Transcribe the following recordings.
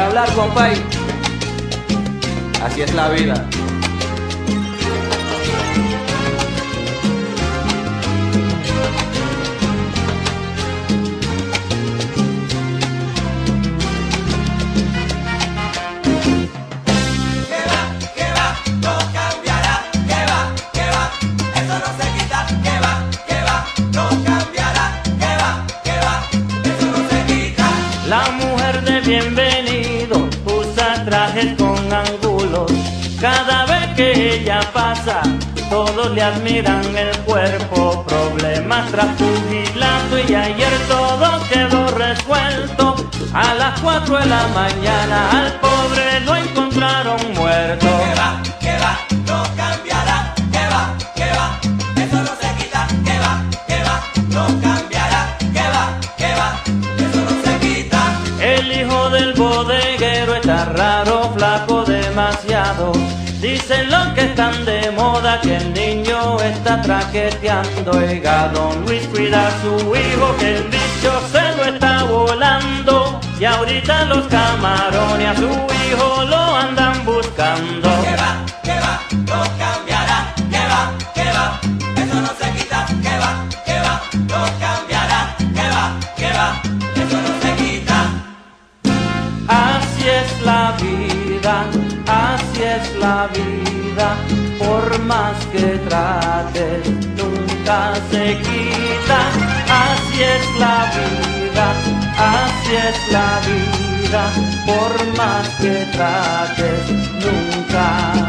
hablar, compay. Así es la vida. La mujer de bienvenido usa trajes con ángulos. Cada vez que ella pasa, todos le admiran el cuerpo. Problemas tras pugilato y ayer todo quedó resuelto. A las 4 de la mañana al pobre lo encontraron muerto. Que va, no cambiará. Que va, eso no se quita. Que va, no cambiará. Que va, eso no se quita. El hijo del bodeguero está raro, flaco demasiado. Dicen los que están de moda que el niño está traqueteando. Oiga, don Luis, cuida a su hijo que el bicho se lo está volando. Y ahorita los camarones a su hijo lo andan buscando. Que va, no cambiará. Que va, eso no se quita. Que va, no cambiará. Que va, eso no se quita. Así es la vida, así es la vida, por más que trates, nunca se quita. Así es la vida, así es la vida, por más que trates, nunca.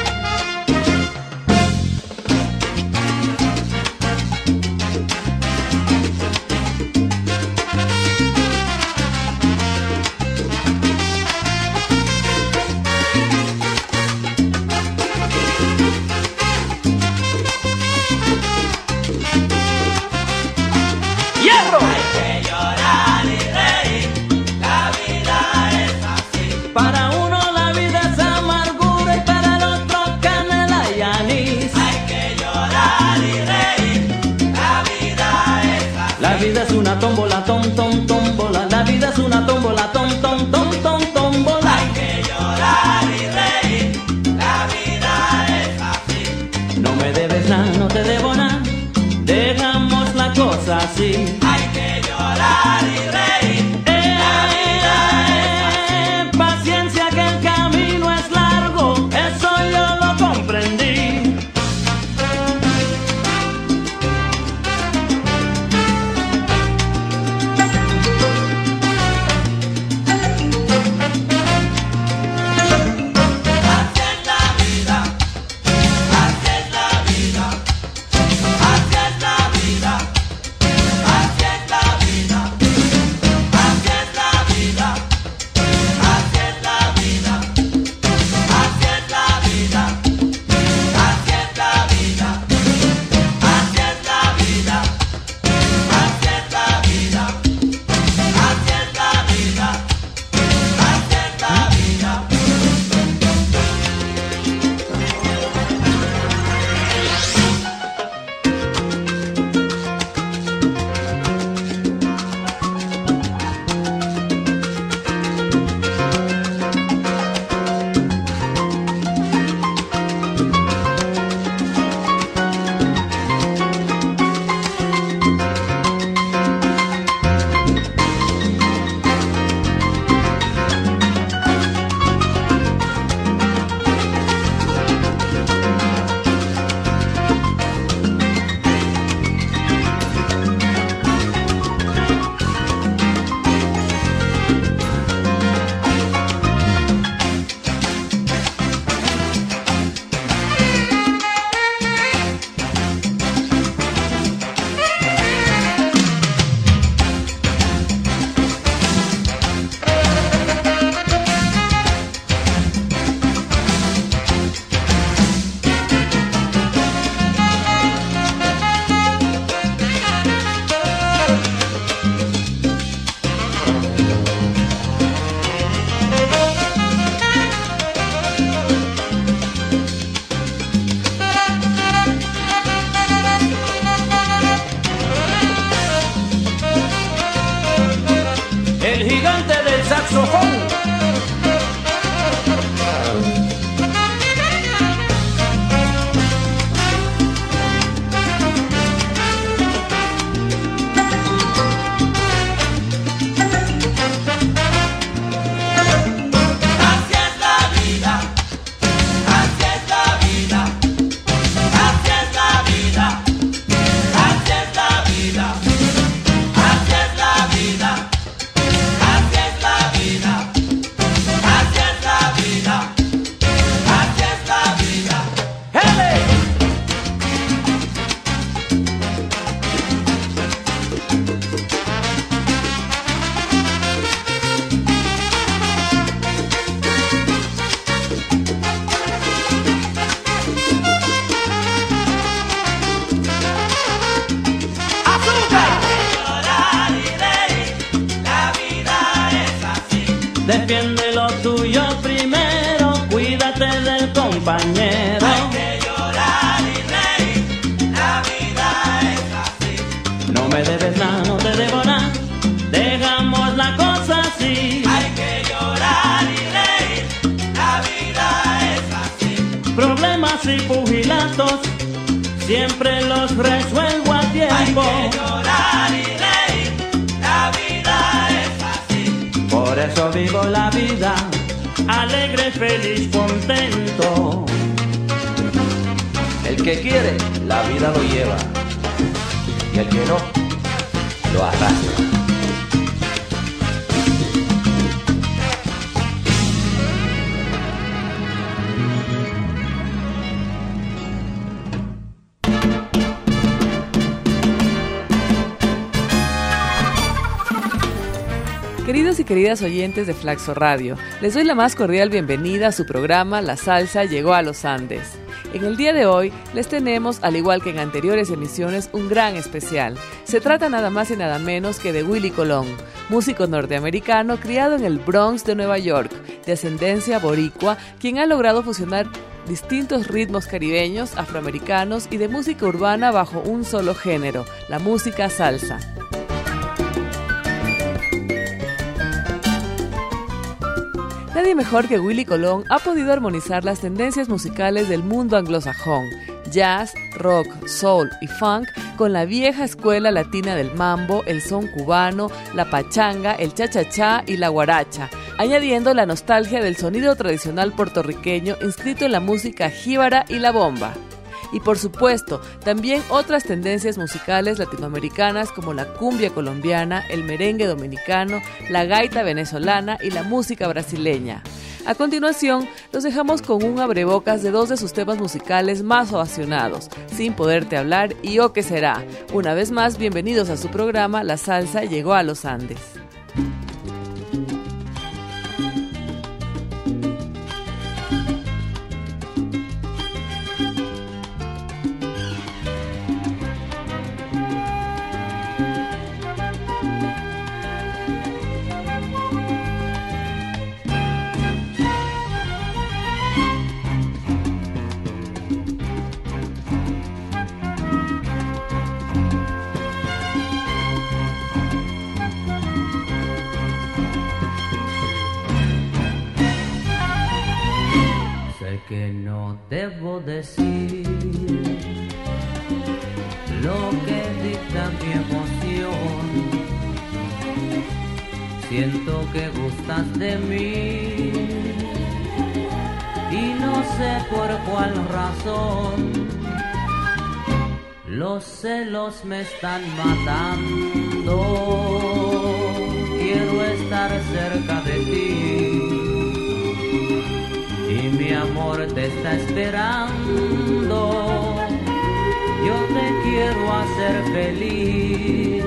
Hay que llorar y reír, la vida es así. Para uno la vida es amargura y para el otro canela y anís. Hay que llorar y reír, la vida es así. La vida es una tómbola, tómbola. La vida es una tómbola, tómbola. Hay que llorar y reír, la vida es así. No me debes nada, no te debo nada, dejamos la cosa así. Hay que llorar y reír, la vida es así. Paciencia que el camino es largo, eso yo lo comprendí. Así es la vida, así es la vida, así es la vida, así es la vida, así es la vida, así es la vida, así es la vida, así es la vida, así es la vida, así es la vida, así es la vida, así es la vida. El gigante del saxofón. Defiende lo tuyo primero, cuídate del compañero. Hay que llorar y reír, la vida es así. No me debes nada, no te debo nada, dejamos la cosa así. Hay que llorar y reír, la vida es así. Problemas y pugilatos siempre los resuelvo a tiempo. Hay que llorar y reír, la vida es así. Por eso vivo la vida alegre, feliz, contento. El que quiere, la vida lo lleva. Y el que no, lo arrastra. Queridos y queridas oyentes de Flaxo Radio, les doy la más cordial bienvenida a su programa La Salsa Llegó a los Andes. En el día de hoy les tenemos, al igual que en anteriores emisiones, un gran especial. Se trata nada más y nada menos que de Willie Colón, músico norteamericano criado en el Bronx de Nueva York, de ascendencia boricua, quien ha logrado fusionar distintos ritmos caribeños, afroamericanos y de música urbana bajo un solo género, la música salsa. Nadie mejor que Willie Colón ha podido armonizar las tendencias musicales del mundo anglosajón, jazz, rock, soul y funk, con la vieja escuela latina del mambo, el son cubano, la pachanga, el cha-cha-cha y la guaracha, añadiendo la nostalgia del sonido tradicional puertorriqueño inscrito en la música jíbara y la bomba. Y por supuesto, también otras tendencias musicales latinoamericanas como la cumbia colombiana, el merengue dominicano, la gaita venezolana y la música brasileña. A continuación, los dejamos con un abrebocas de dos de sus temas musicales más ovacionados, Sin Poderte Hablar y O Que Será. Una vez más, bienvenidos a su programa La Salsa Llegó a los Andes. Que no debo decir lo que dicta mi emoción. Siento que gustas de mí y no sé por cuál razón. Los celos me están matando. Quiero estar cerca de ti. Y mi amor te está esperando. Yo te quiero hacer feliz.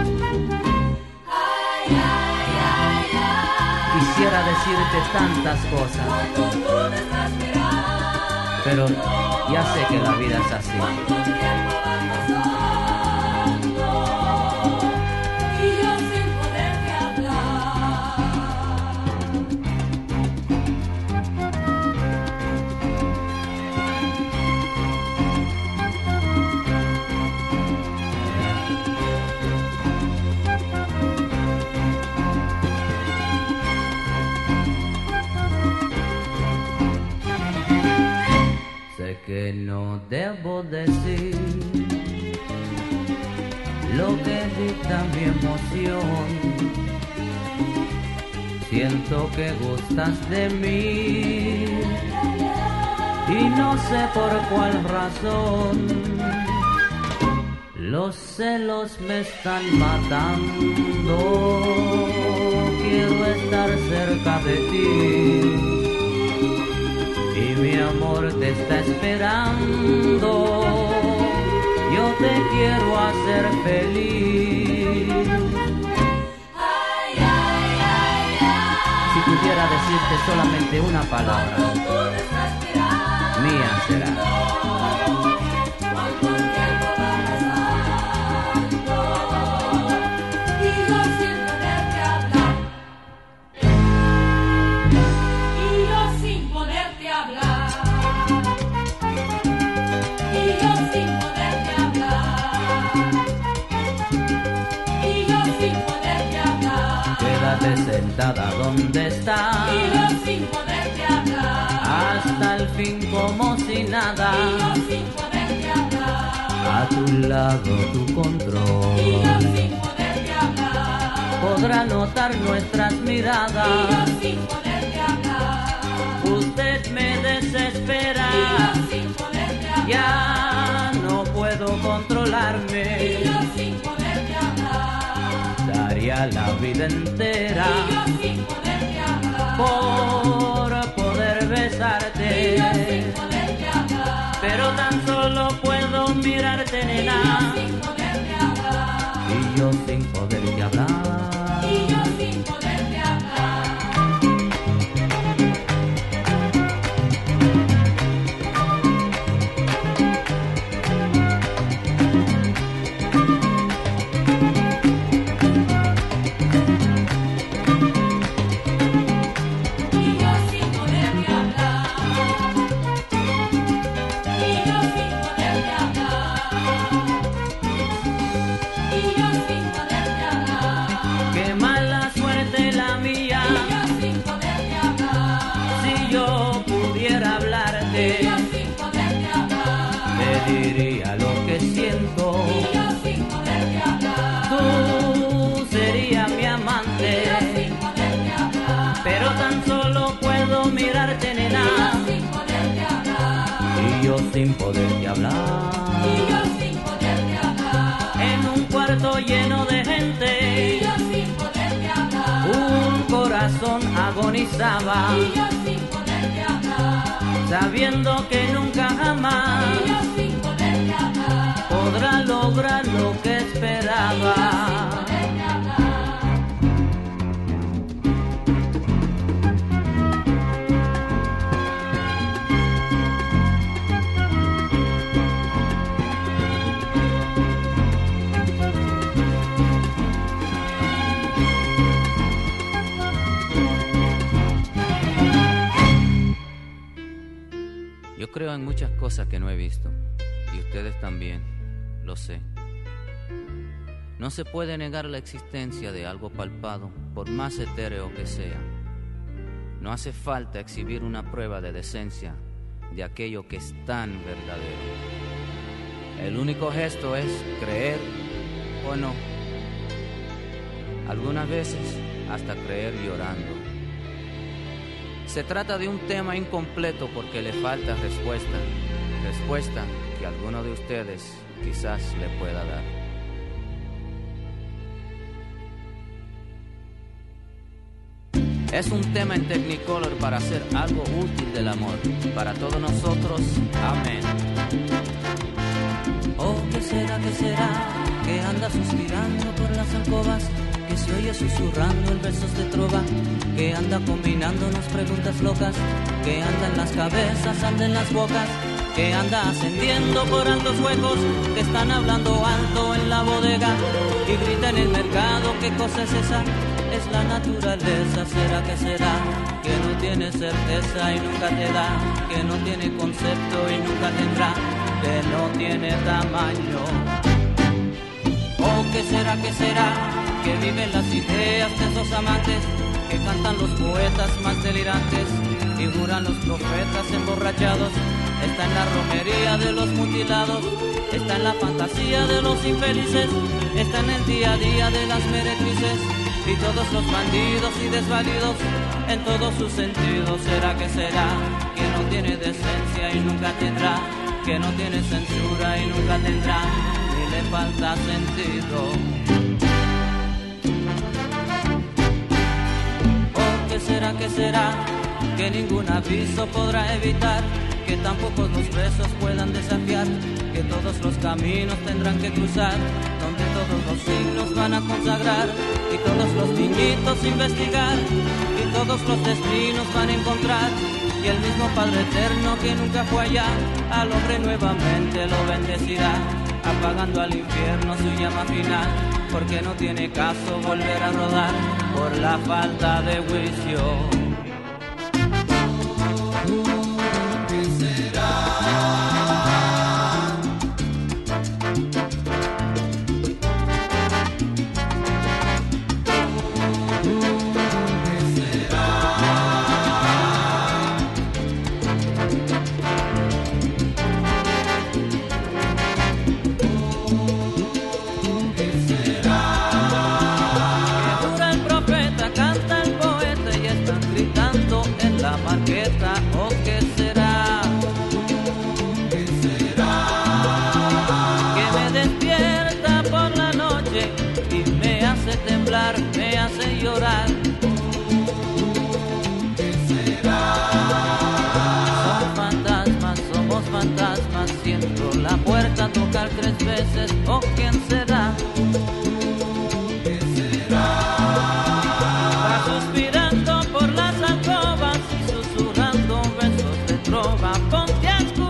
Ay, ay, ay, ay. Quisiera decirte tantas cosas, Cuando tú me estás mirando, pero ya sé que la vida es así. cuánto tiempo va pasando y yo sin poderte hablar. Sé que no debo decir lo que dicta mi emoción. Siento que gustas de mí y no sé por cuál razón. Los celos me están matando. Quiero estar cerca de ti. Y mi amor te está esperando. Yo te quiero hacer feliz. Ay, ay, ay, ay. Si pudiera decirte solamente una palabra, Cuando tú me estás mirando, mía será. cuánto tiempo va pasando y yo sin poderte hablar. quédate sentada donde estás. Y yo sin poderte hablar. Hasta el fin como si nada. Y yo sin poderte hablar. A tu lado tu control. Y yo sin poderte hablar. Podrá notar nuestras miradas. Y yo sin poderte hablar. Usted me desespera. Y yo sin poderte hablar. Ya no puedo controlarme. Y yo sin poderte hablar. Daría la vida entera. Y yo sin poderte hablar. Por poder besarte. Y yo sin poderte hablar. Pero tan solo puedo mirarte, nena. Y yo sin poderte hablar. Y yo sin poderte hablar. Y yo sin poderte hablar. Y yo sin poderte hablar. Y yo sin poderte hablar. Y yo sin poderte hablar. Qué mala suerte la mía. Y yo sin poderte hablar. Si yo pudiera Y hablarte, yo sin poderte hablar. te diría lo que siento. Y yo sin poderte hablar. Tú serías mi Y amante. yo sin poderte hablar. Pero tan solo puedo mirarte, Y nena. yo sin poderte hablar. Y yo sin poderte hablar. Y yo sin poderte hablar. En un cuarto lleno de Y gente, yo sin poderte hablar. un corazón agonizaba, Y yo sin poderte hablar. sabiendo que nunca Y jamás yo sin poderte hablar. podrá lograr lo que esperaba. Poderte hablar. Yo creo en muchas cosas que no he visto, y ustedes también, lo sé. No se puede negar la existencia de algo palpado, por más etéreo que sea. No hace falta exhibir una prueba de decencia de aquello que es tan verdadero. El único gesto es creer o no. Algunas veces hasta creer llorando. Se trata de un tema incompleto porque le falta respuesta que alguno de ustedes quizás le pueda dar. Es un tema en Technicolor para hacer algo útil del amor, para todos nosotros, amén. Oh, ¿qué será, que anda suspirando por las alcobas? Que se oye susurrando en versos de trova, que anda combinándonos preguntas locas, que anda en las cabezas, anda en las bocas, que anda ascendiendo por altos huecos, que están hablando alto en la bodega y grita en el mercado. ¿Qué cosa es esa? Es la naturaleza. ¿Será que será? Que no tiene certeza y nunca te da, que no tiene concepto y nunca tendrá, que no tiene tamaño. Oh, ¿qué será, que viven las ideas de esos amantes, que cantan los poetas más delirantes y juran los profetas emborrachados? Está en la romería de los mutilados, está en la fantasía de los infelices, está en el día a día de las meretrices y todos los bandidos y desvalidos en todos sus sentidos. ¿Será que no tiene decencia y nunca tendrá, que no tiene censura y nunca tendrá, ni le falta sentido? Oh, ¿qué será, que ningún aviso podrá evitar, que tampoco los besos puedan desafiar, que todos los caminos tendrán que cruzar, donde todos los signos van a consagrar, y todos los niñitos investigar, y todos los destinos van a encontrar, y el mismo Padre Eterno que nunca fue allá, al hombre nuevamente lo bendecirá, apagando al infierno su llama final, porque no tiene caso volver a rodar por la falta de juicio. hablar, me hace llorar. ¿Qué será? Son fantasmas, somos fantasmas, siento la puerta tocar 3 veces, ¿o quién será? ¿Qué será? Va suspirando por las alcobas y susurrando besos de trova, ponte a escuchar.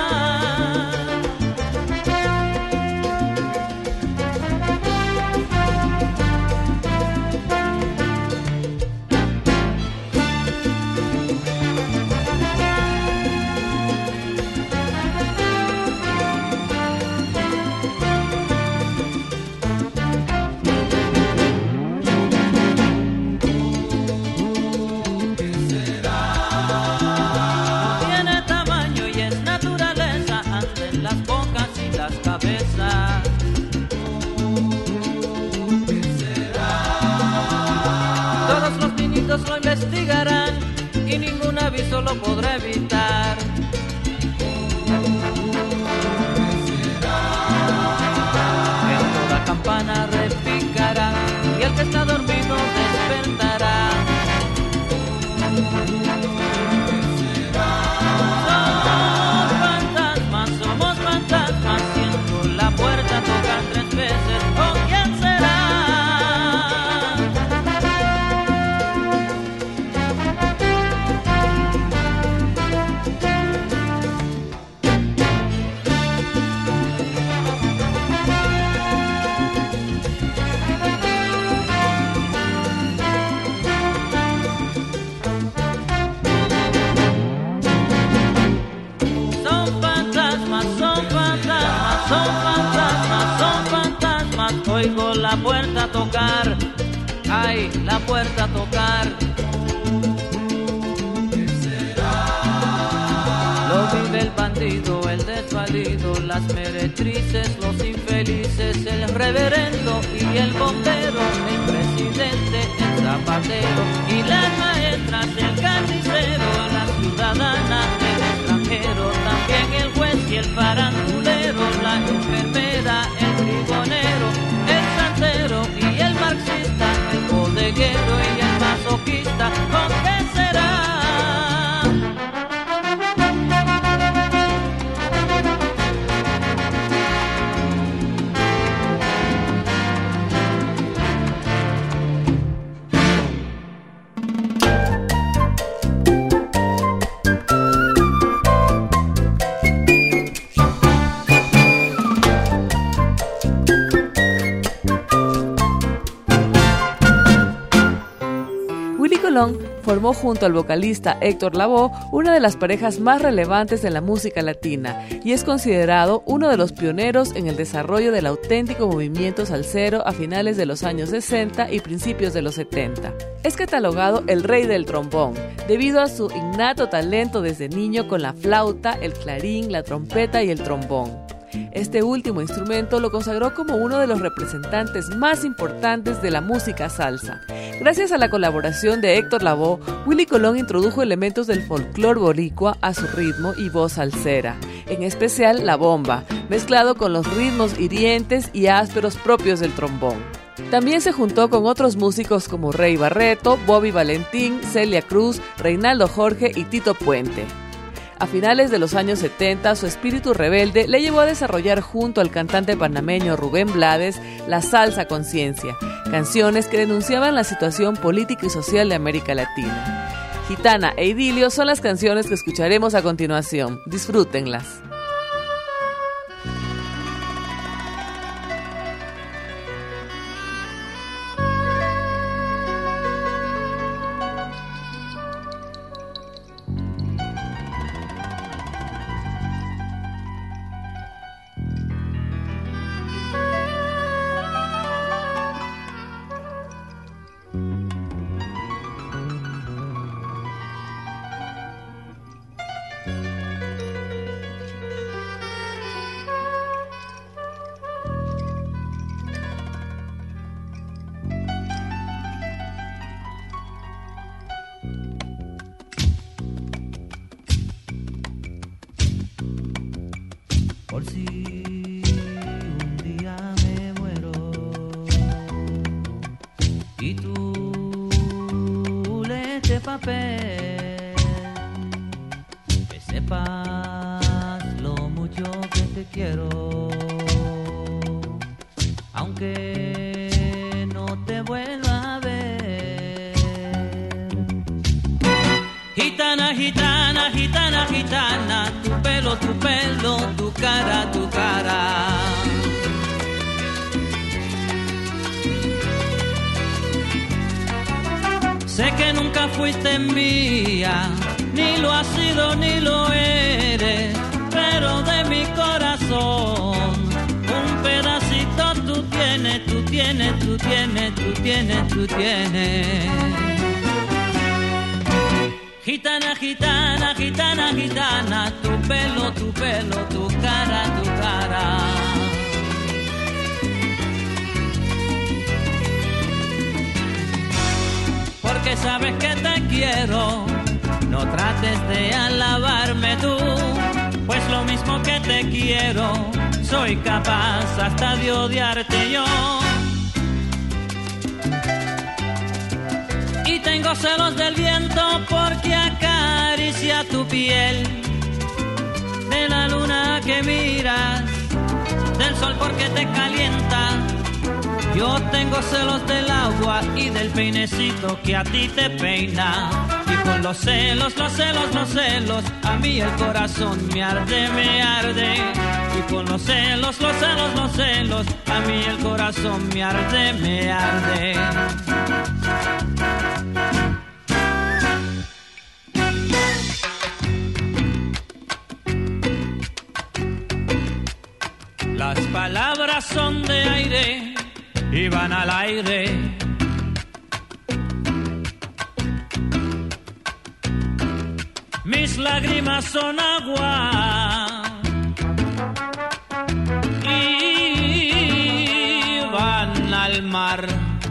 Lo investigarán y ningún aviso lo podrá evitar. En toda campana repicará y el que está dormido despertará. Somos fantasmas, siento la puerta tocar 3 veces. ¿O quién será? Son fantasmas, oigo la puerta tocar, ay, la puerta tocar. ¿Qué será? Lo vive el bandido, el desvalido, las meretrices, los infelices, el reverendo y el bombero, el presidente, el zapatero y las maestras, el carnicero, la ciudadana, el extranjero, también el juez y el farandulero, la enfermera, el trigonero, el santero y el marxista, el bodeguero y el masoquista. ¿Con qué será? Colón formó junto al vocalista Héctor Lavoe una de las parejas más relevantes de la música latina y es considerado uno de los pioneros en el desarrollo del auténtico movimiento salsero a finales de los años 60 y principios de los 70. Es catalogado el rey del trombón, debido a su innato talento desde niño con la flauta, el clarín, la trompeta y el trombón. Este último instrumento lo consagró como uno de los representantes más importantes de la música salsa. Gracias a la colaboración de Héctor Lavoe, Willy Colón introdujo elementos del folclore boricua a su ritmo y voz salsera, en especial la bomba, mezclado con los ritmos hirientes y ásperos propios del trombón. También se juntó con otros músicos como Rey Barreto, Bobby Valentín, Celia Cruz, Reinaldo Jorge y Tito Puente. A finales de los años 70, su espíritu rebelde le llevó a desarrollar junto al cantante panameño Rubén Blades la salsa conciencia, canciones que denunciaban la situación política y social de América Latina. Gitana e Idilio son las canciones que escucharemos a continuación. Disfrútenlas. Por si un día me muero, Y tú lee este papel, que sepas lo mucho que te quiero, aunque no te vuelva a ver. Gitana, gitana, gitana, gitana, tu pelo, tu cara, tu cara. Sé que nunca fuiste mía, ni lo has sido ni lo eres, pero de mi corazón un pedacito tú tienes, tú tienes, tú tienes, tú tienes, tú tienes. Gitana, gitana, gitana, gitana, tu pelo, tu cara, tu cara. Porque sabes que te quiero, no trates de alabarme tú, pues lo mismo que te quiero, soy capaz hasta de odiarte yo. Y tengo celos del viento porque acaricia tu piel, de la luna que miras, del sol porque te calienta. Yo tengo celos del agua y del peinecito que a ti te peina. Y con los celos, los celos, los celos, a mí el corazón me arde, me arde. Y con los celos, los celos, los celos, a mí el corazón me arde, me arde. Las palabras son de aire y van al aire. Mis lágrimas son agua y van al mar.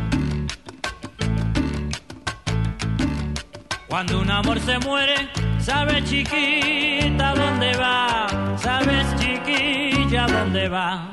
Cuando un amor se muere, sabes chiquita dónde va, sabes chiquilla dónde va.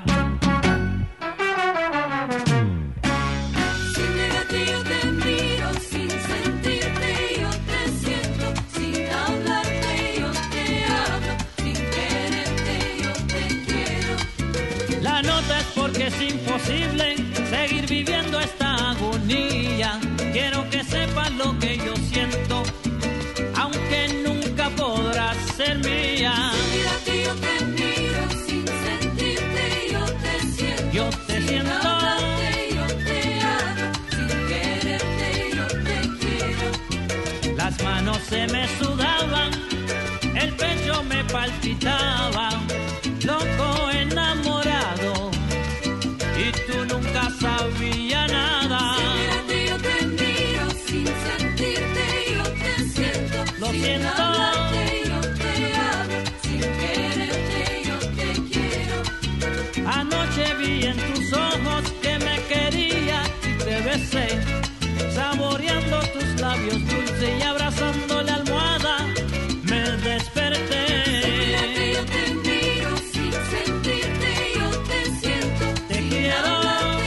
Porque es imposible seguir viviendo esta agonía. Quiero que sepas lo que yo siento, aunque nunca podrás ser mía. Mira que yo te miro sin sentirte, yo te siento. Yo te siento. Sin hablarte, yo te amo. Sin quererte, yo te quiero. Las manos se me sudaban, el pecho me palpitaba, loco enamorado. Y tú nunca sabías nada. Mira que yo te miro sin sentirte, yo te siento. Lo sin siento. Hablarte, yo te amo. Sin quererte, yo te quiero. Anoche vi en tus ojos que me quería y te besé, saboreando tus labios dulces y abrazando la almohada me desperté. Mira que yo te miro sin sentirte, yo te siento. Te quiero.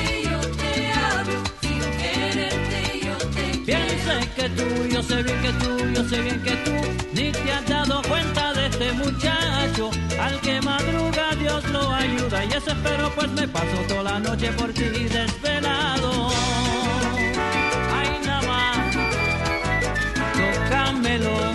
Que tú, yo sé bien que tú, yo sé bien que tú ni te has dado cuenta de este muchacho. Al que madruga Dios lo ayuda y eso espero, pues me paso toda la noche por ti desvelado. Ay, nada más, tócamelo.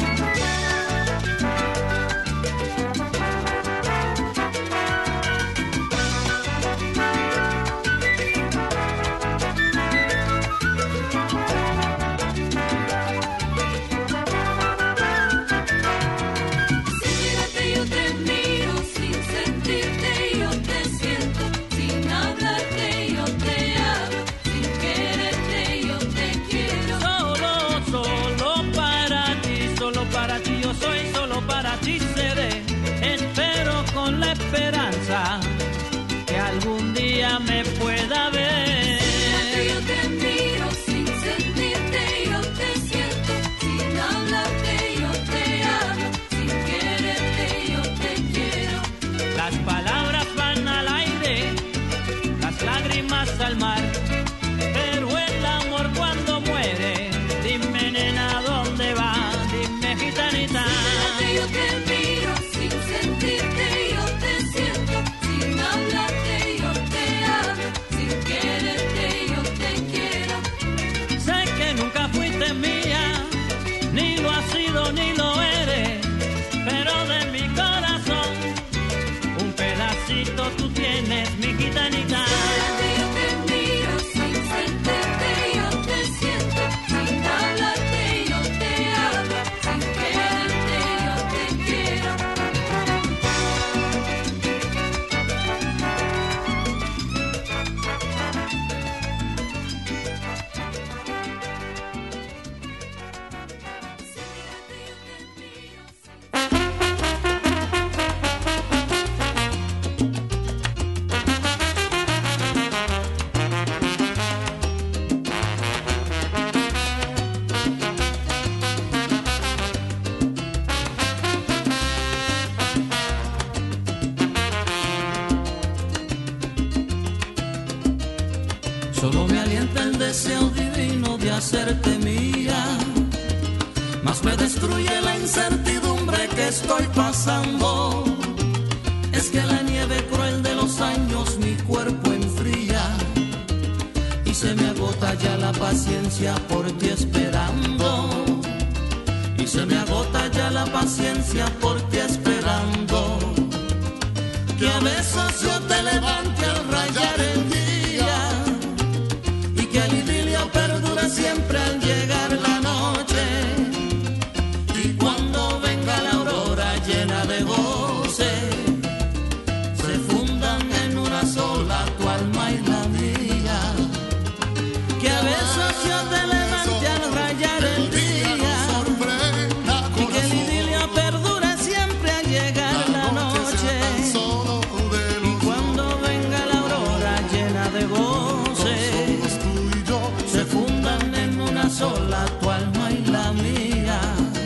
el deseo divino de hacerte mía, más me destruye la incertidumbre que estoy pasando. Es que la nieve cruel de los años mi cuerpo enfría y se me agota ya la paciencia por ti esperando. Y se me agota ya la paciencia por ti esperando. Que a veces yo te levante al rayar el día y que el idilio perdure siempre al llegar la noche. Y cuando venga la aurora llena de goce, se fundan en una sola tu alma y la mía. Que a veces yo te levante al rayar el día y que el idilio perdure siempre al llegar la noche. Y cuando venga la aurora llena de goce, se fundan en una sola tu alma y la mía.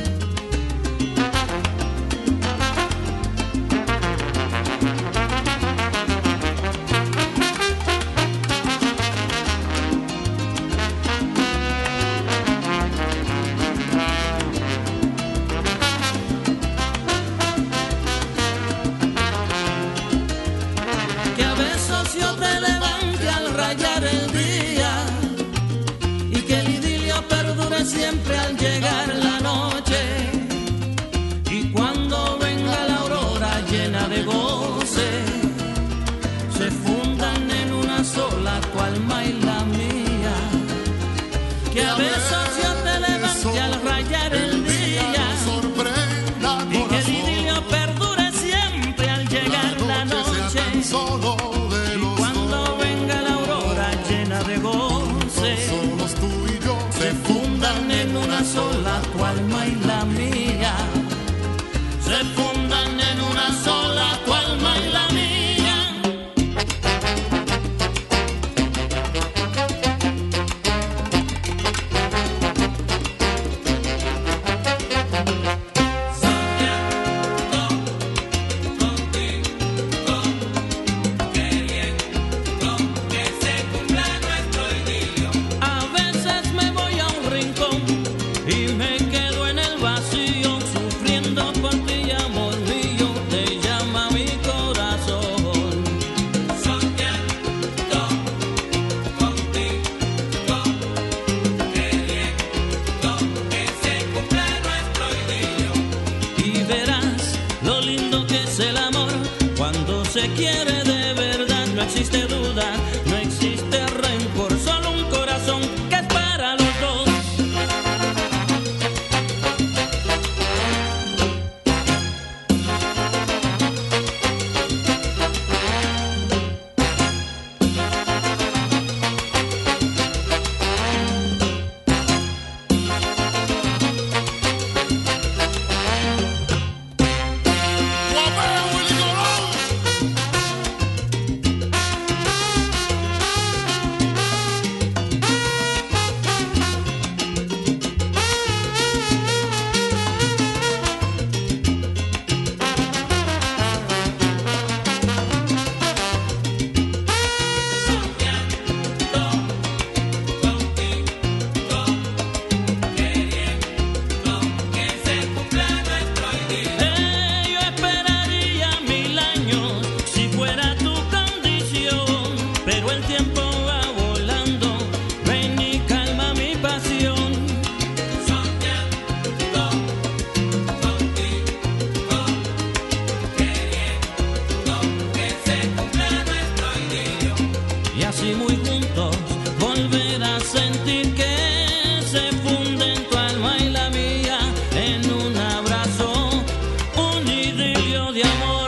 Que a veces yo te levante al rayar el día y que el idilio perdure siempre al llegar la noche. Y cuando venga la aurora llena de goce, se fundan en una sola tu alma y la mía. Que a veces yo te levante al rayar el día y que el idilio perdure siempre al llegar la noche. Y cuando venga la aurora llena de goce, se fundan en una sola tu alma y la mía. Se fundan en una sola tu alma y la mía. A veces me voy a un rincón y me quedo en el vacío, sufriendo por ti, amor mío, te llama mi corazón. Soñando contigo, queriendo que se cumpla nuestro idilio. Y verás lo lindo que es el amor cuando se quiere de verdad. No existe duda, no existe rencor, solo un corazón que es para los dos. Yo esperaría 1000 años si fuera tu condición, pero el tiempo va volando, ven y calma mi pasión. Soñando contigo, queriendo que se cumpla nuestro idilio. Y así muy juntos volver a sentir que se funden tu alma y la mía en un abrazo, un idilio de amor.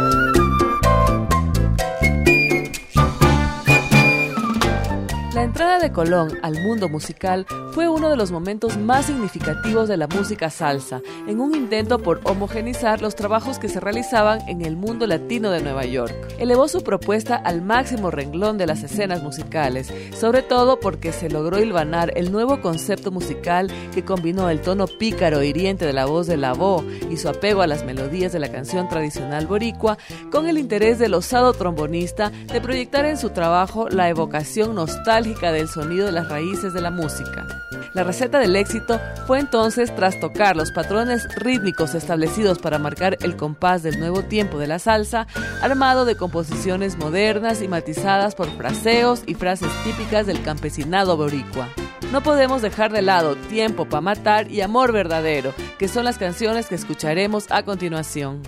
La entrada llegada de Colón al mundo musical fue uno de los momentos más significativos de la música salsa, en un intento por homogeneizar los trabajos que se realizaban en el mundo latino de Nueva York. Elevó su propuesta al máximo renglón de las escenas musicales, sobre todo porque se logró hilvanar el nuevo concepto musical que combinó el tono pícaro e hiriente de la voz de Lavoe y su apego a las melodías de la canción tradicional boricua, con el interés del osado trombonista de proyectar en su trabajo la evocación nostálgica del sonido de las raíces de la música. La receta del éxito fue entonces trastocar los patrones rítmicos establecidos para marcar el compás del nuevo tiempo de la salsa, armado de composiciones modernas y matizadas por fraseos y frases típicas del campesinado boricua. No podemos dejar de lado Tiempo pa' matar y Amor verdadero, que son las canciones que escucharemos a continuación.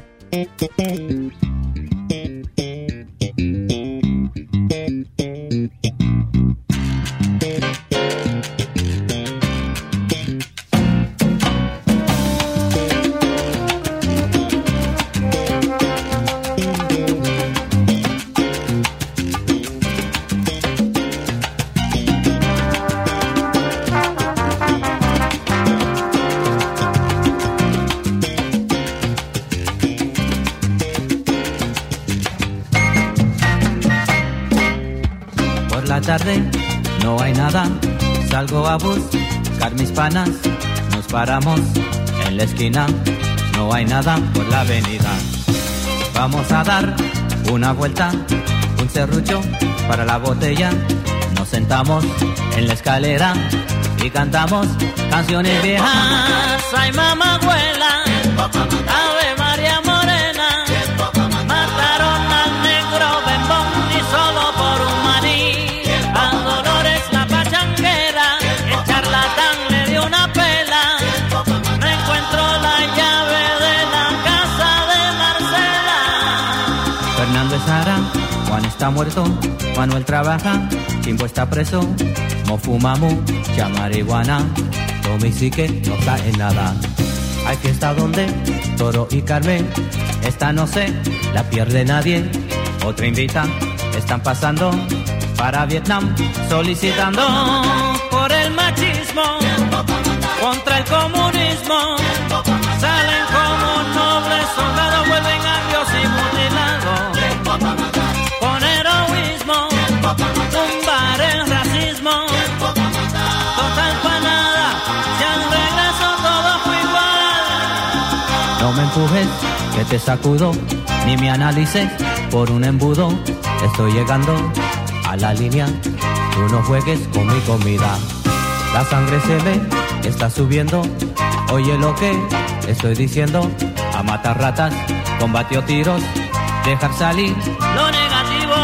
Tarde, no hay nada, salgo a buscar mis panas, nos paramos en la esquina, no hay nada por la avenida. Vamos a dar una vuelta, un serrucho para la botella, nos sentamos en la escalera y cantamos canciones viejas. Ay, mamá abuela, Ave María Morena, mataron al negro Bembón y solo por un maní. Juan está muerto, Manuel trabaja, Chimbo está preso, mo fumamos, ya marihuana, Tommy sí que no está en nada. Hay fiesta donde Toro y Carmen, esta no sé, la pierde nadie, otra invita, están pasando para Vietnam, solicitando por el machismo, contra el comunismo, salen como nobles soldados, vuelven agrios y mutilados. Con heroísmo, tumbar el racismo, total pa' nada, si al regreso todo fue igual. No me empujes, que te sacudo, ni me analices por un embudo. Estoy llegando a la línea, tú no juegues con mi comida. La sangre se ve, está subiendo, oye lo que estoy diciendo. A matar ratas, combatió tiros, dejar salir lo negativo.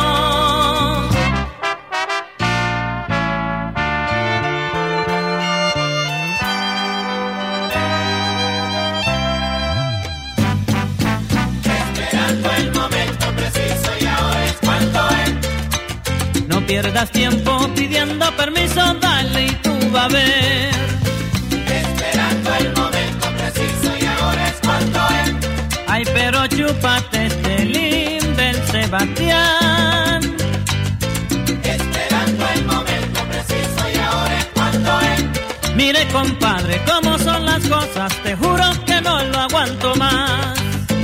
Esperando el momento preciso y ahora es cuando es. No pierdas tiempo pidiendo permiso, dale y tú vas a ver. Esperando el momento preciso y ahora es cuando es. Ay, pero chúpate este lim del Sebastián. Esperando el momento preciso y ahora es cuando es. Mire, compadre, cómo son las cosas, te juro que no lo aguanto más.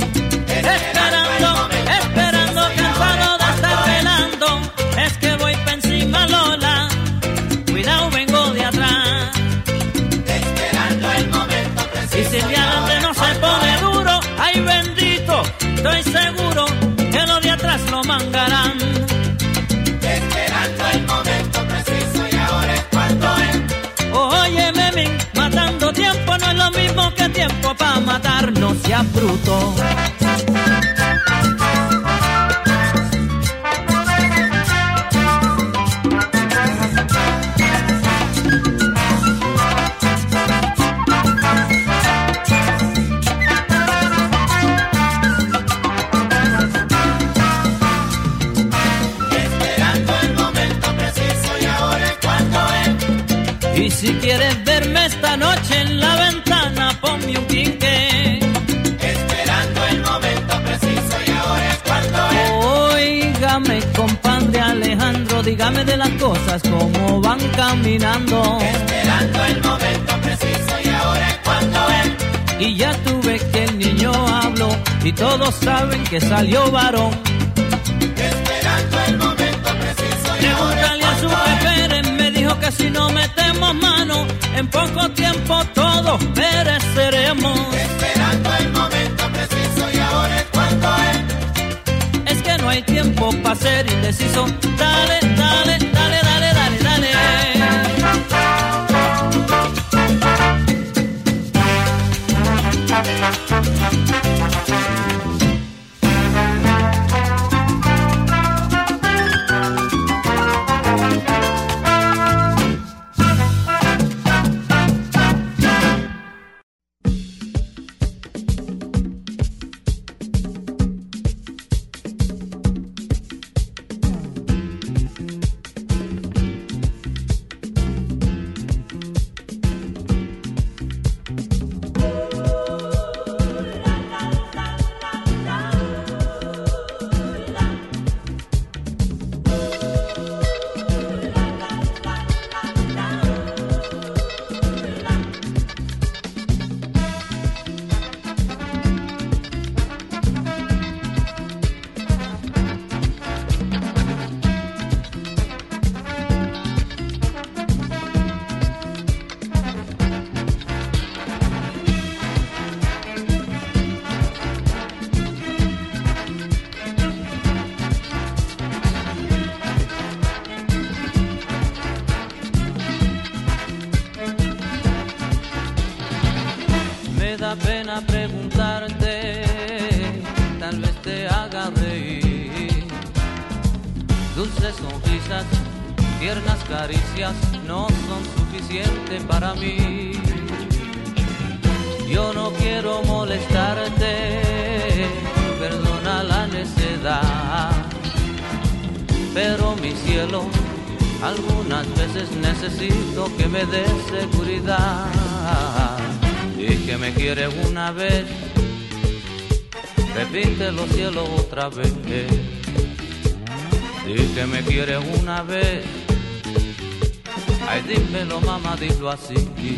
Esperando, cansado de estar velando, es que voy pa' encima, Lola, cuidado, vengo de atrás. Esperando el momento preciso. Y si de adelante no se pone duro, ay bendito, estoy seguro que los de atrás lo mangarán. Esperando el momento preciso y ahora es cuando es. Oye, Memín, matando tiempo no es lo mismo que tiempo pa' matar, no seas bruto. Y si quieres verme esta noche en la ventana, ponme un quinqué. Esperando el momento preciso y ahora es cuando es. Óigame, compadre Alejandro, diga Háblame de las cosas como van caminando. Esperando el momento preciso y ahora es cuando es. Y ya tuve que el niño habló y todos saben que salió varón. Esperando el momento preciso y ahora Pregúntale a su Pérez, me dijo que si no metemos mano, en poco tiempo todos pereceremos. Esperando el momento preciso y ahora es cuando es. Es que no hay tiempo para ser indeciso. Dale, dale, dale, dale, dale, dale. Pena preguntarte, tal vez te haga reír. Dulces sonrisas, tiernas caricias no son suficientes para mí. Yo no quiero molestarte, perdona la necedad, pero mi cielo, algunas veces necesito que me des seguridad. Y que me quieres una vez, repítelo cielo otra vez. Y que me quieres una vez, ay dímelo mamá, dilo así.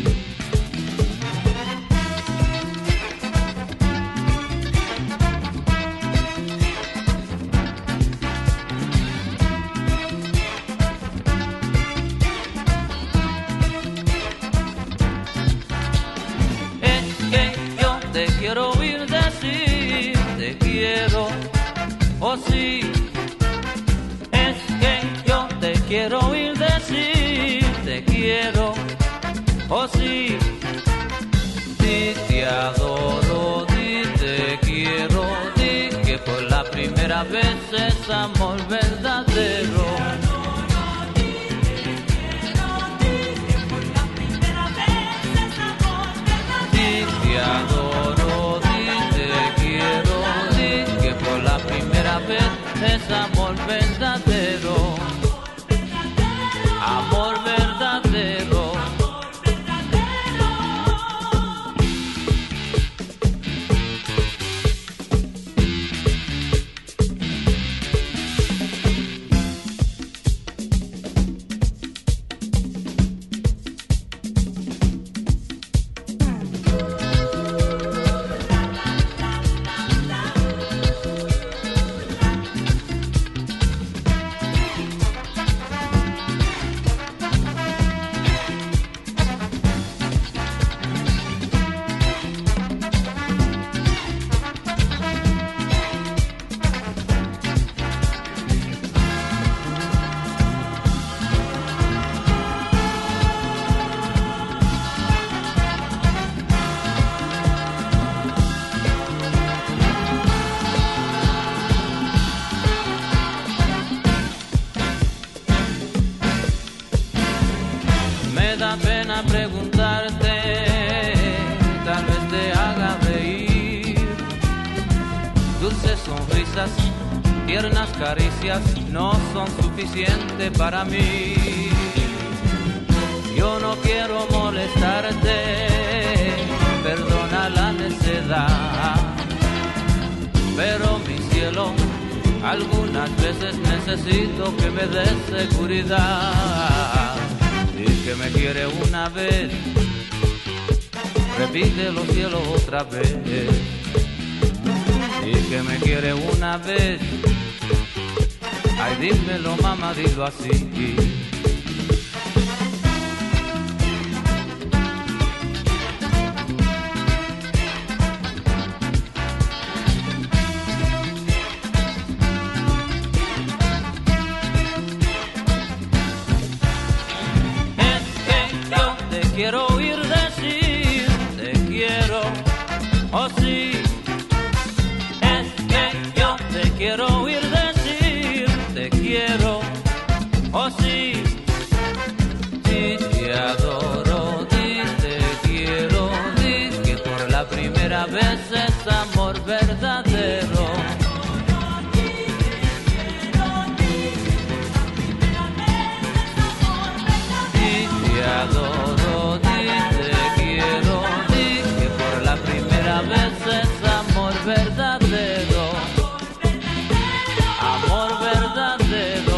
Quiero oír decir te quiero, oh sí. Es que yo te quiero oír decir te quiero, oh sí. Di te adoro, di te quiero, di que por la primera vez es amor verdadero. Di te adoro, es amor verdadero, amor verdadero. Preguntarte, tal vez te haga reír. Dulces sonrisas, tiernas caricias no son suficientes para mí. Yo no quiero molestarte, perdona la necedad, pero mi cielo, Algunas veces necesito que me des seguridad. Y que me quiere una vez, repite los cielos otra vez. Y que me quiere una vez, ay dímelo mamá, dilo así. Quiero oír decir, te quiero, oh sí. Es que yo te quiero oír decir, te quiero, oh sí. Si te adoro, di te quiero, di que por la primera vez es amor verdadero. Si te adoro, a veces amor verdadero, amor verdadero.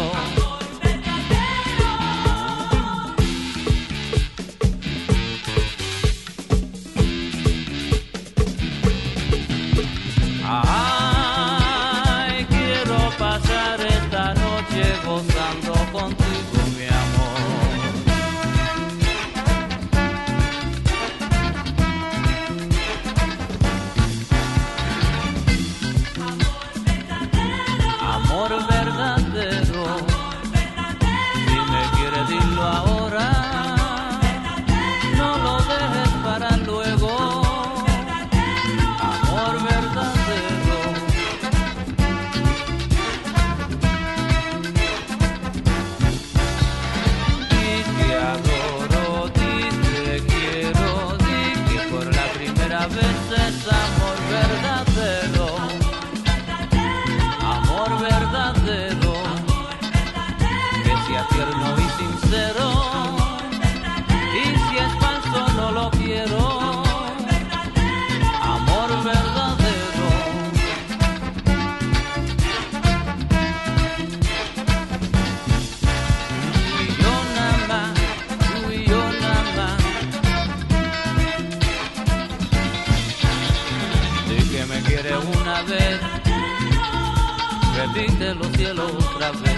Ay, quiero pasar esta noche gozando contigo, mi amor. Amor verdadero, si me quieres dilo ahora, no lo dejes para luego. Amor verdadero, di te adoro, di te quiero, di que por la primera vez es amor verdadero. Amor verdadero, que sea tierno y sincero, y si es falso no lo quiero. Amor verdadero, tú y yo nada más, tú y yo nada más. Di que me quieres una vez, repite los cielos otra vez.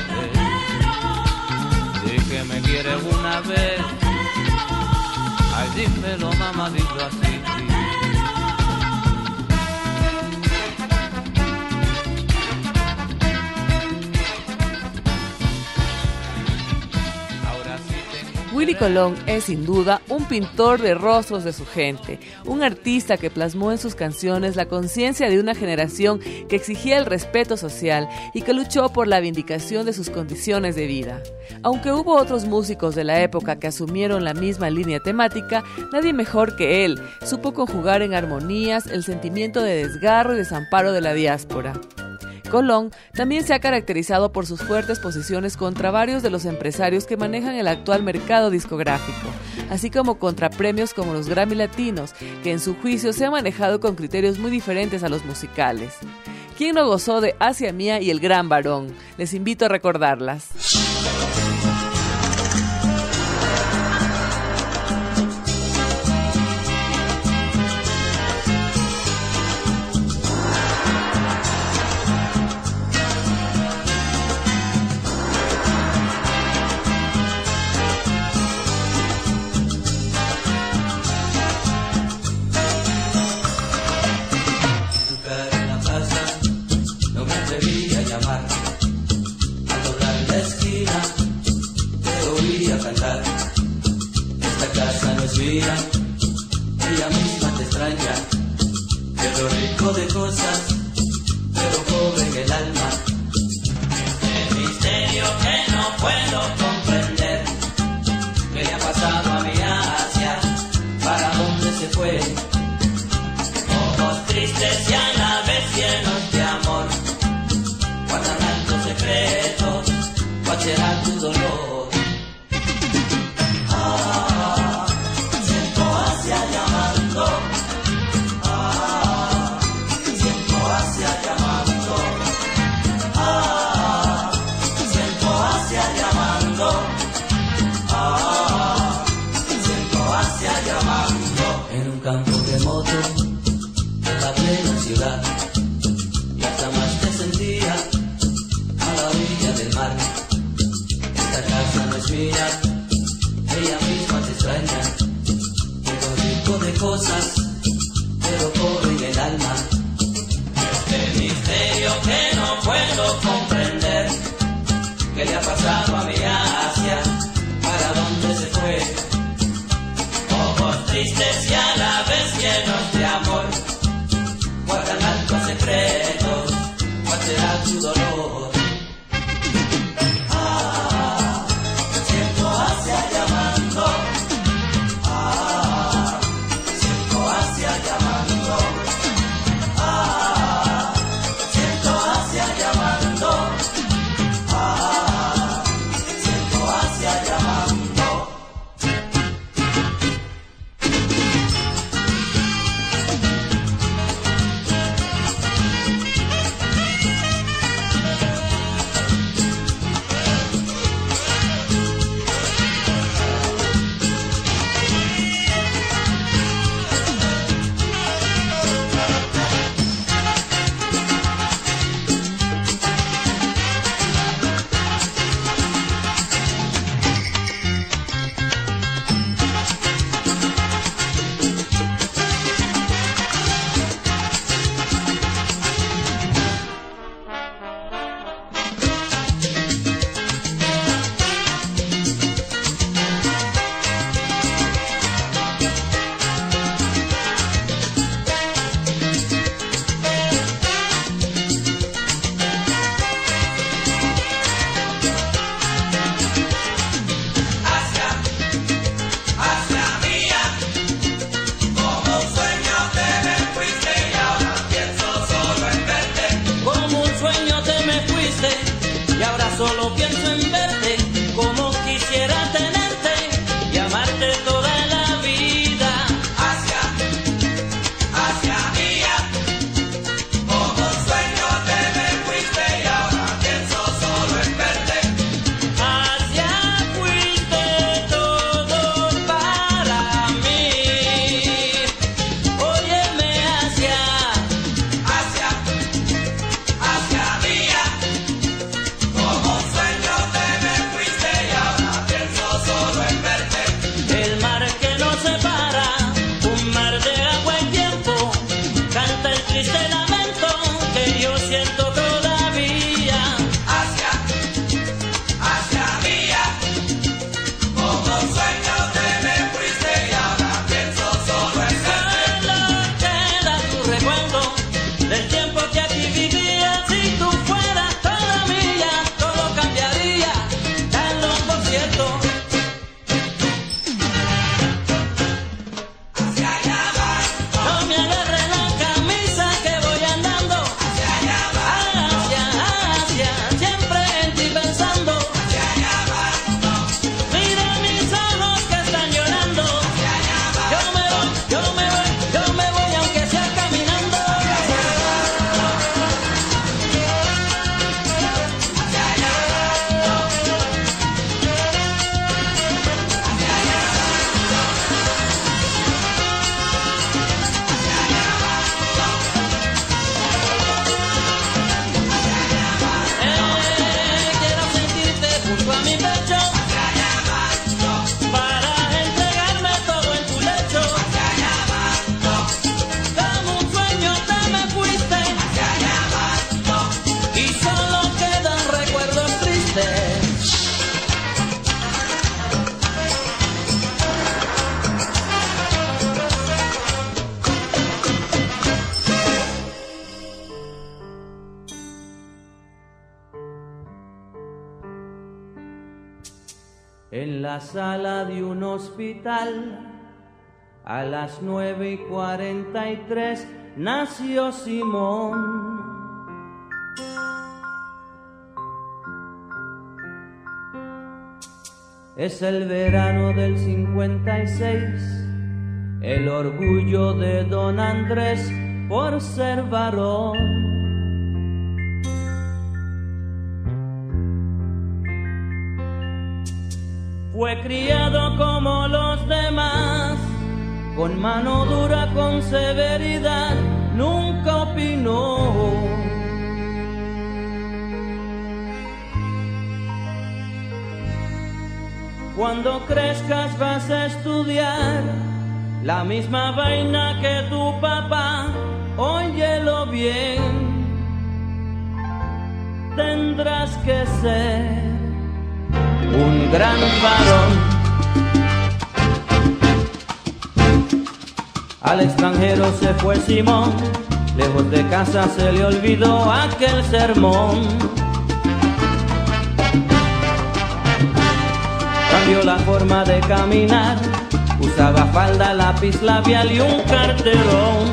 Di que me quieres una vez, ay dímelo mamá, dilo así. Willy Colón es sin duda un pintor de rostros de su gente, un artista que plasmó en sus canciones la conciencia de una generación que exigía el respeto social y que luchó por la vindicación de sus condiciones de vida. Aunque hubo otros músicos de la época que asumieron la misma línea temática, nadie mejor que él supo conjugar en armonías el sentimiento de desgarro y desamparo de la diáspora. Colón también se ha caracterizado por sus fuertes posiciones contra varios de los empresarios que manejan el actual mercado discográfico, así como contra premios como los Grammy Latinos, que en su juicio se han manejado con criterios muy diferentes a los musicales. ¿Quién no gozó de Hacia Mía y El Gran Varón? Les invito a recordarlas. Ella misma te extraña, pero rico de cosas, pero pobre en el alma. El misterio que no puedo comprender, que le ha pasado a mi Asia, para dónde se fue. Ojos tristes y a la vez llenos de amor, guardan altos secretos, cuál será tu dolor. Siento Asia llamando. tu dolor. Ah, siento Asia llamando. Ah, siento Asia llamando. Ah, siento Asia llamando. Ah, siento Asia llamando. Solo pienso en verte, como quisiera tenerte y amarte toda la vida. Asia, Asia mía, como un sueño te me fuiste y ahora pienso solo en verte. Asia, fuiste todo para mí. Óyeme, Asia, Asia, Asia mía, como un sueño te me fuiste y ahora pienso solo en verte. el mar que nos separa, un mar de agua y tiempo, canta el triste lamento que yo siento todavía. Asia, Asia mía, como un sueño te me fuiste y ahora pienso solo en verte. Solo queda tu recuerdo del tiempo que aquí vivía. Si tú fueras toda mía, todo cambiaría. Dalo por cierto. Hacia allá va, No me agarre la camisa que voy andando. hacia allá va, Hacia, siempre en ti pensando. hacia allá va, Mira mis ojos que están llorando. hacia allá va. Yo me voy, yo me voy, yo me voy aunque sea caminando. Quiero sentirte junto a mi pecho para entregarme todo en tu lecho. Como un sueño te me fuiste y solo quedan recuerdos tristes. En la sala de un hospital, a las 9:43, nació Simón. Es el verano del 56, el orgullo de don Andrés por ser varón. Fue criado como los demás, con mano dura, con severidad, nunca opinó. Cuando crezcas vas a estudiar la misma vaina que tu papá, óyelo bien. Tendrás que ser un gran varón. Al extranjero se fue Simón Lejos de casa se le olvidó aquel sermón. Cambió la forma de caminar, usaba falda, lápiz labial y un carterón.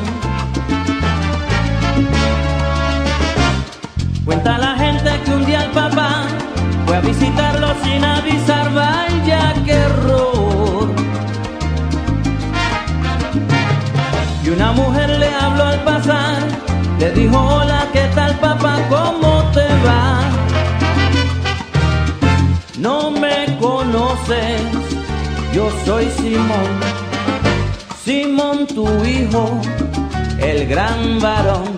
Cuenta la gente que un día el papá fue a visitarlo sin avisar, vaya qué error. Y una mujer le habló al pasar, le dijo: hola, ¿qué tal papá? ¿Cómo te va? No me conoces, yo soy Simón, Simón tu hijo, el gran varón.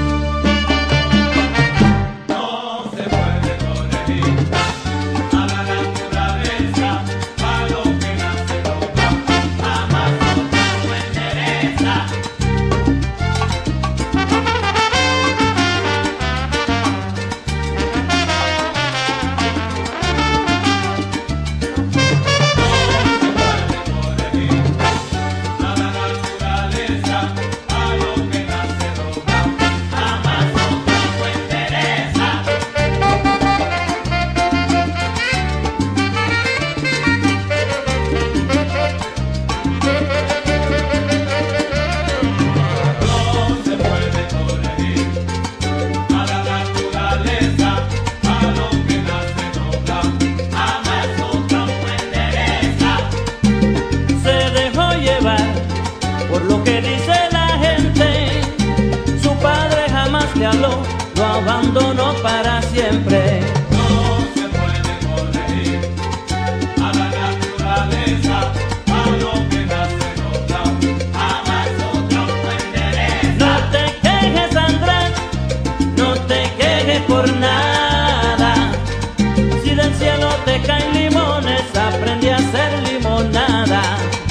Lo abandonó para siempre. No se puede corregir a la naturaleza, a lo que nace doblado, jamás otro endereza. No te quejes, Andrés, no te quejes por nada. Si del cielo te caen limones, aprendí a hacer limonada.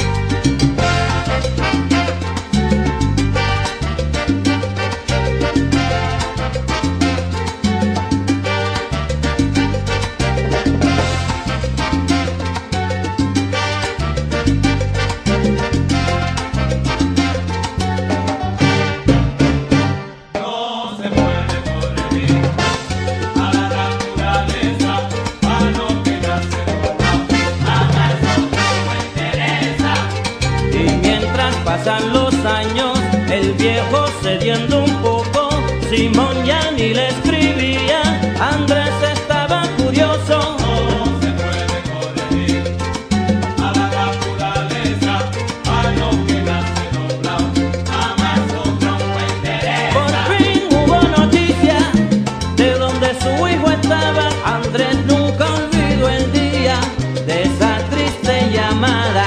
Pasan los años, el viejo cediendo un poco, Simón ya ni le escribía, Andrés estaba curioso. No se puede corregir a la naturaleza, a lo que nace doblado, jamás otro endereza. Por fin hubo noticia de donde su hijo estaba, Andrés nunca olvidó el día de esa triste llamada.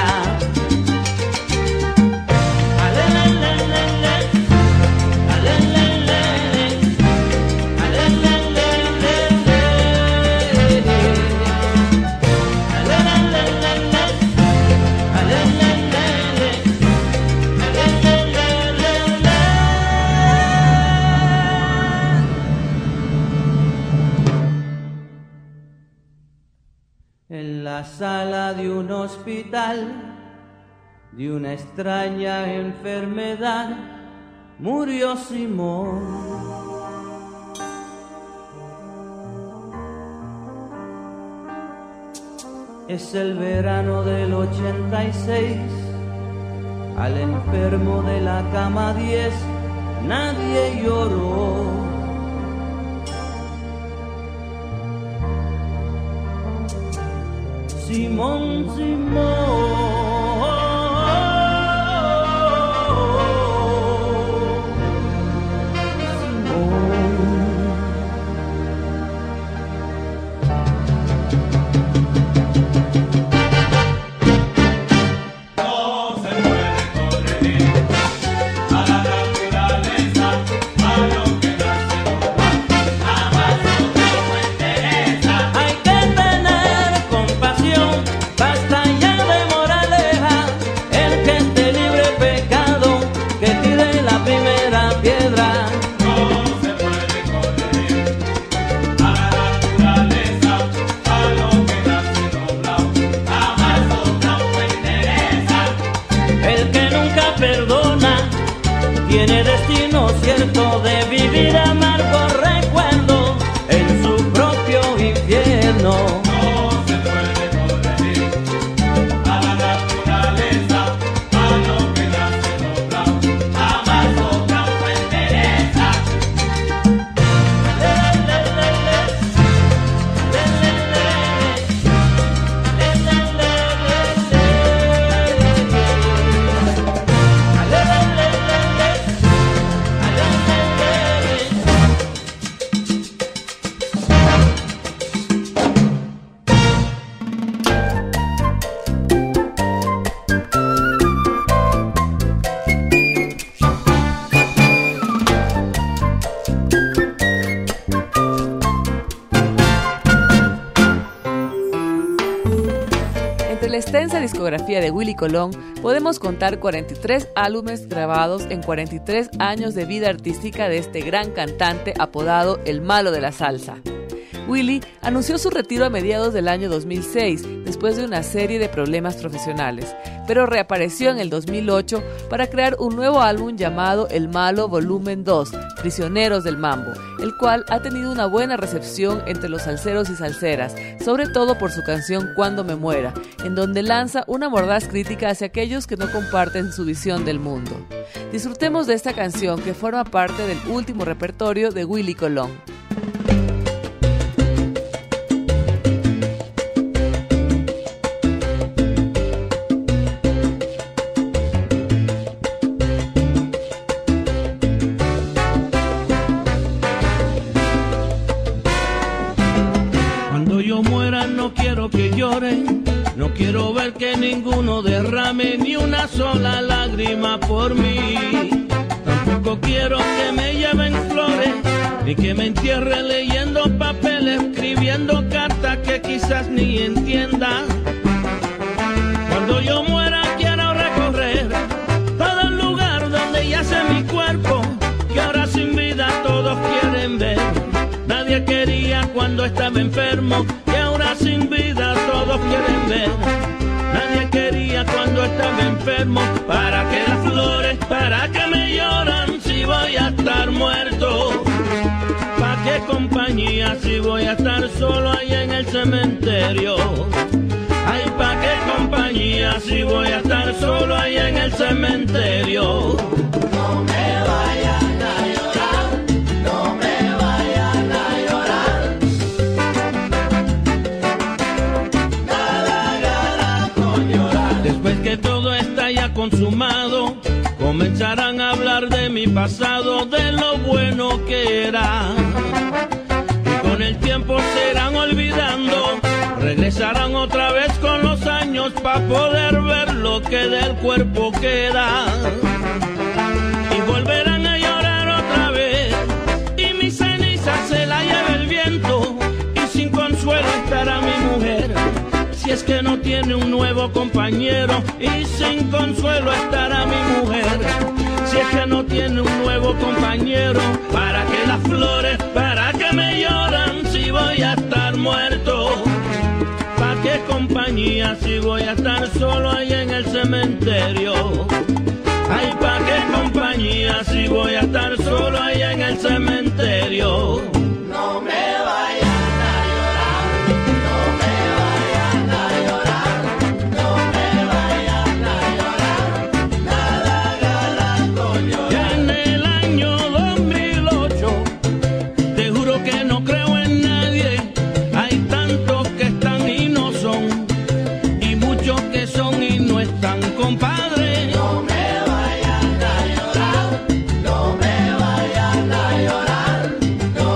En la sala de un hospital, de una extraña enfermedad, murió Simón. Es el verano del 86, al enfermo de la cama 10 nadie lloró. Simón, Simón. Basta ya de extensa discografía de Willy Colón podemos contar 43 álbumes grabados en 43 años de vida artística de este gran cantante apodado El Malo de la Salsa. Willy anunció su retiro a mediados del año 2006, después de una serie de problemas profesionales, pero reapareció en el 2008 para crear un nuevo álbum llamado El Malo Volumen 2, Prisioneros del Mambo, el cual ha tenido una buena recepción entre los salseros y salseras, sobre todo por su canción Cuando me muera, en donde lanza una mordaz crítica hacia aquellos que no comparten su visión del mundo. Disfrutemos de esta canción que forma parte del último repertorio de Willy Colón. No quiero ver que ninguno derrame ni una sola lágrima por mí. Tampoco quiero que me lleven flores, ni que me entierre leyendo papeles, escribiendo cartas que quizás ni entienda. Cuando yo muera quiero recorrer todo el lugar donde yace mi cuerpo, que ahora sin vida todos quieren ver. Nadie quería cuando estaba enfermo, que ahora sin vida todos quieren ver. Nadie quería cuando estaba enfermo. ¿Para qué las flores? ¿Para qué me lloran si voy a estar muerto? ¿Para qué compañía si voy a estar solo ahí en el cementerio? Ay, ¿para qué compañía si voy a estar solo ahí en el cementerio? No me vayan a llorar, no me vayan a llorar. Nada gana con llorar. Después que todo está ya consumado, comenzarán a hablar de mi pasado, de lo bueno que era. Y con el tiempo se irán olvidando, regresarán otra vez con los años para poder ver lo que del cuerpo queda. Y volverán a llorar otra vez, y mi ceniza se la lleva el viento, y sin consuelo estará mi mujer, si es que no tiene un nuevo compañero. Y sin consuelo estará mi mujer, si es que no tiene un nuevo compañero. ¿Para qué las flores? ¿Para qué me lloran si voy a estar muerto? ¿Para qué compañía si voy a estar solo ahí en el cementerio? Ay, ¿para qué compañía si voy a estar solo ahí en el cementerio? No me vayan a llorar, no me vayan a llorar, no me vayan a llorar. Nada gana con llorar. En el año 2008, te juro que no creo en nadie. Hay tantos que están y no son, y muchos que son y no están, compadre. No me vayan a llorar, no me vayan a llorar, no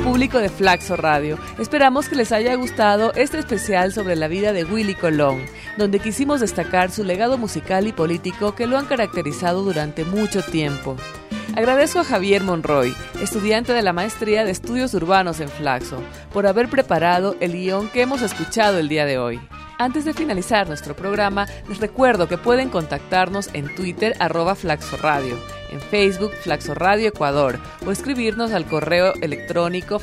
público de Flaxo Radio. Esperamos que les haya gustado este especial sobre la vida de Willy Colón, donde quisimos destacar su legado musical y político que lo han caracterizado durante mucho tiempo. Agradezco a Javier Monroy, estudiante de la Maestría de Estudios Urbanos en Flaxo, por haber preparado el guión que hemos escuchado el día de hoy. Antes de finalizar nuestro programa, les recuerdo que pueden contactarnos en Twitter @FlaxoRadio, en Facebook Flaxo Radio Ecuador o escribirnos al correo electrónico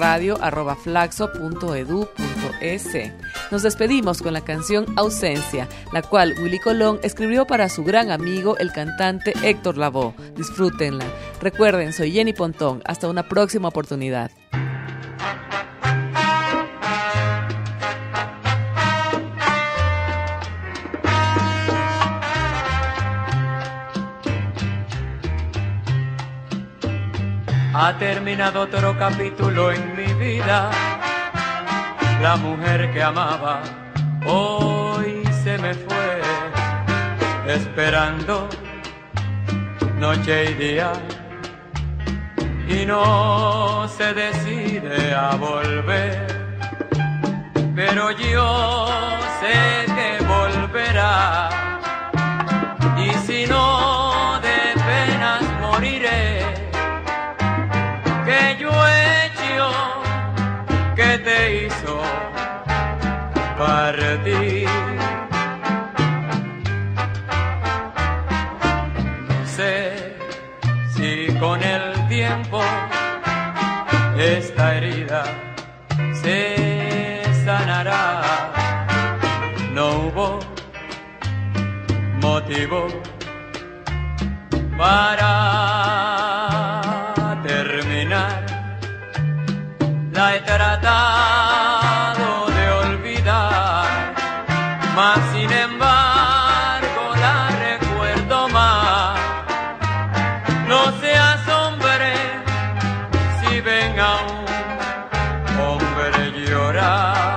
flaxoradio@flaxo.edu.es. Nos despedimos con la canción Ausencia, la cual Willy Colón escribió para su gran amigo el cantante Héctor Lavoe. Disfrútenla. Recuerden, soy Jenny Pontón. Hasta una próxima oportunidad. Ha terminado otro capítulo en mi vida. La mujer que amaba hoy se me fue, esperando noche y día, y no se decide a volver. Pero yo sé que volverá, y si no de penas moriré, que yo he hecho que te hizo partir. No sé si con el tiempo esta herida se sanará. No hubo motivo para terminar. La he tratado de olvidar, mas sin embargo la recuerdo más. No se asombre si ven a un hombre llorar.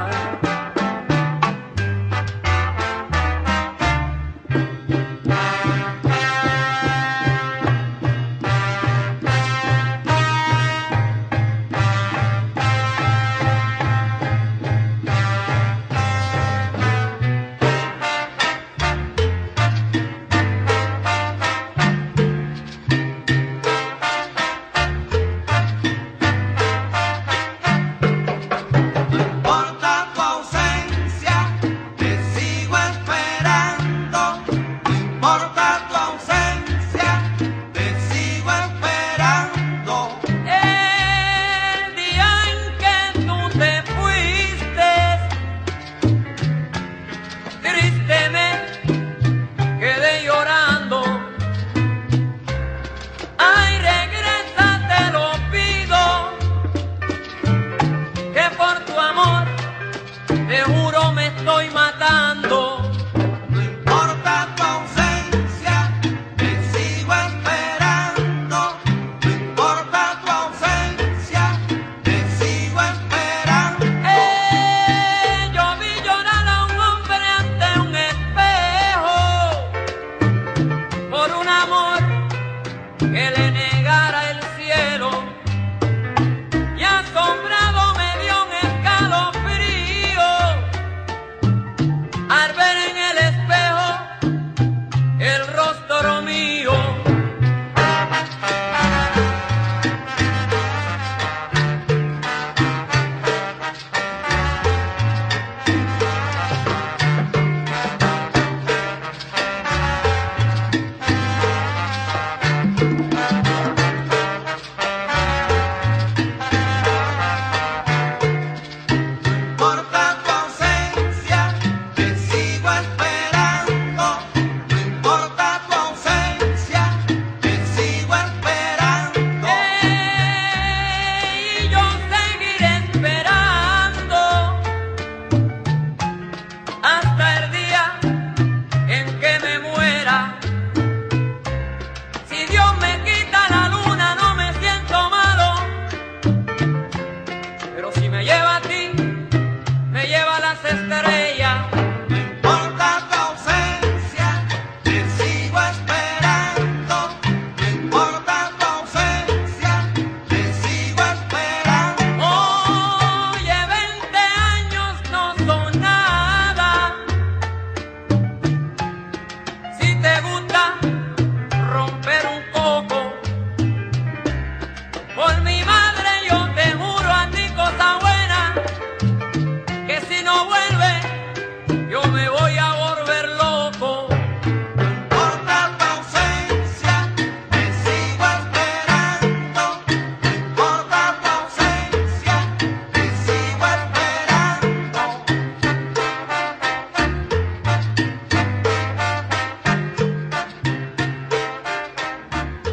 yo me voy a volver loco. Importa tu ausencia, te sigo esperando. Importa tu ausencia, te sigo esperando.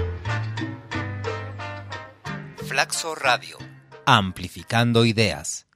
Flaxo Radio, amplificando ideas.